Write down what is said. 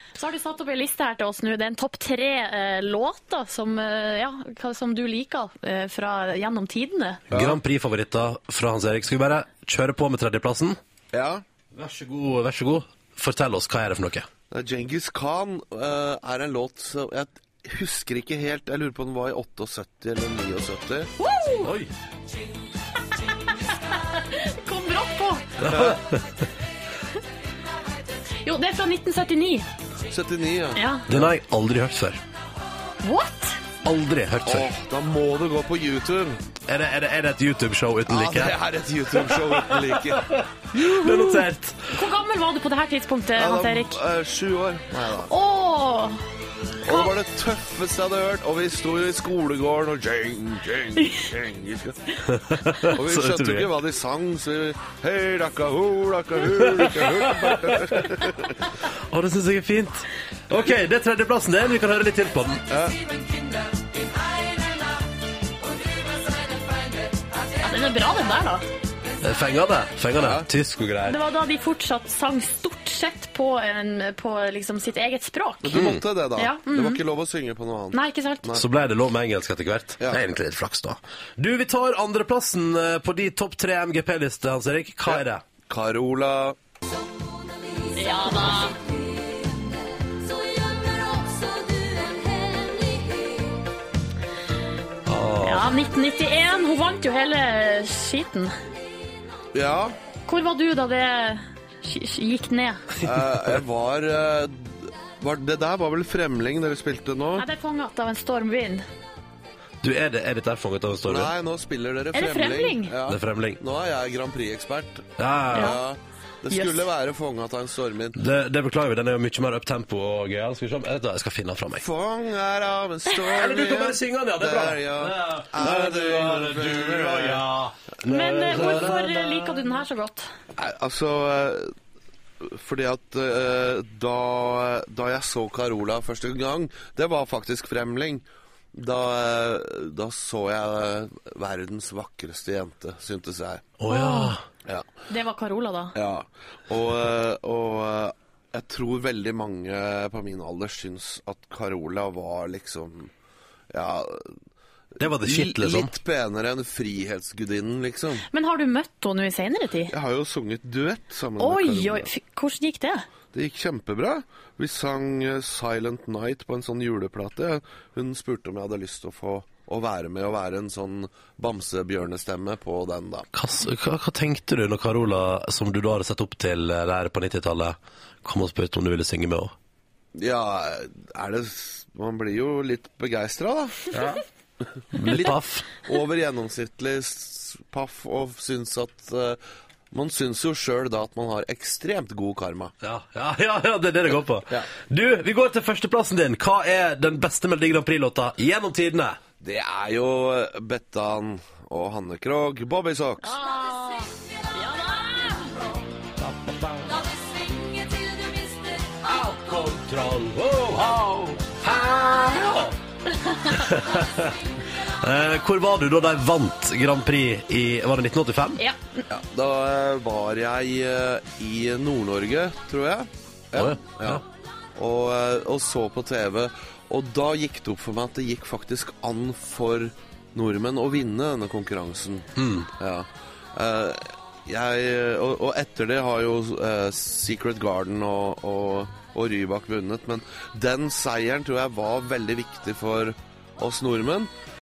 Så har du satt opp en liste her til oss nå. Det er en topp 3 låter som du liker gjennom tidene. Ja. Grand Prix-favoritter fra Hans Erik. Skal vi bare kjøre på med tredjeplassen? Ja. Vær så god. Fortell oss, hva er det for noe? Genghis Khan er en låt som jeg husker ikke helt. Jeg lurer på om den var i 78 eller 79. Woo! Oi! Kom brått på! Jo, det er fra 1979. 79, ja. Den har jeg aldri hørt før. What? Aldri hørt før. Da må du gå på YouTube. Er det et YouTube-show uten like? Ja, det er et YouTube-show uten like. Det er notert. Hvor gammel var du på det her tidspunktet, Hans Erik? 7 år. Neida. Åh! Og det var det tøffeste jeg hadde hørt. Og vi sto i skolegården og og vi skjønte ikke hva de sang. Så vi hei, dakka, ho, dakka, hu, dakka, hu. Å, det synes jeg er fint. Ok, det er tredjeplassen din. Vi kan høre litt til på den. Ja, den er bra, den der, da. Fengende. Ja. Tysk og greier. Det var da de fortsatt sang stort sett på liksom sitt eget språk. Men du måtte det da. Ja, Det var ikke lov å synge på noe annet. Nei, ikke sant? Nei. Så ble det lov med engelsk etter hvert. Ja. Det er egentlig litt flaks da. Du, vi tar andreplassen på de topp 3 MGP-liste, Hans Erik. Hva er det? Carola. Ja da. Ja, 1991. Hun vant jo hele skiten. Ja. Hvor var du da det gikk ned? Jeg var det der var vel Fremling dere spilte nå? Nei, det er fanget av en stormvind. Du, er det der fanget av en stormvind? Nei, nå spiller dere Fremling. Er det Fremling? Ja. Det er Fremling. Nå er jeg Grand Prix-ekspert. Ja. Det skulle være fanget av en stormvind. Det beklager vi, den er jo mye mer uptempo og gøy. Skal vi se, jeg skal finne den fra meg. Fanget av en stormvind. Eller du kan bare synge den, ja, det er bra. Men hvorfor liker du den her så godt? Altså, fordi at da jeg så Carola første gang, det var faktisk Fremling. Da så jeg verdens vakreste jente, syntes jeg. Ja. Det var Carola da? Ja, og jeg tror veldig mange på min alder syns at Carola var liksom, ja, det var det shit, liksom. Litt penere enn Frihetsgudinnen, liksom. Men har du møtt henne i senere tid? Jeg har jo sunget duett sammen med Carola. Hvordan gikk det? Det gikk kjempebra. Vi sang Silent Night på en sånn juleplate. Hun spurte om jeg hadde lyst til å være med og være en sånn bamsebjørnestemme på den da. Hva tenkte du når Carola, som du da hadde sett opp til der på 90-tallet, kom og spurte om du ville synge med henne? Ja, man blir jo litt begeistret da. Ja. Litt paff. Over gjennomsnittlig paff, og syns at man syns jo selv da at man har ekstremt god karma. Ja, det er det går på. Ja. Du, vi går til førsteplassen din. Hva er den beste Melodi Grand Prix-låta gjennom tidene? Det er jo Bettan og Hanne Krogh, Bobby Socks. Ja da! La det svinge til du mister Out kontroll, wow, hvor var du da de vant Grand Prix var det 1985? Ja. Da var jeg i Nord-Norge, tror jeg. Ja. Og så på TV. Og da gikk det opp for meg at det gikk faktisk an for nordmenn å vinne denne konkurransen. Ja. Og etter det har jo Secret Garden og Rybak vunnet, men den seieren tror jeg var veldig viktig for oss nordmenn.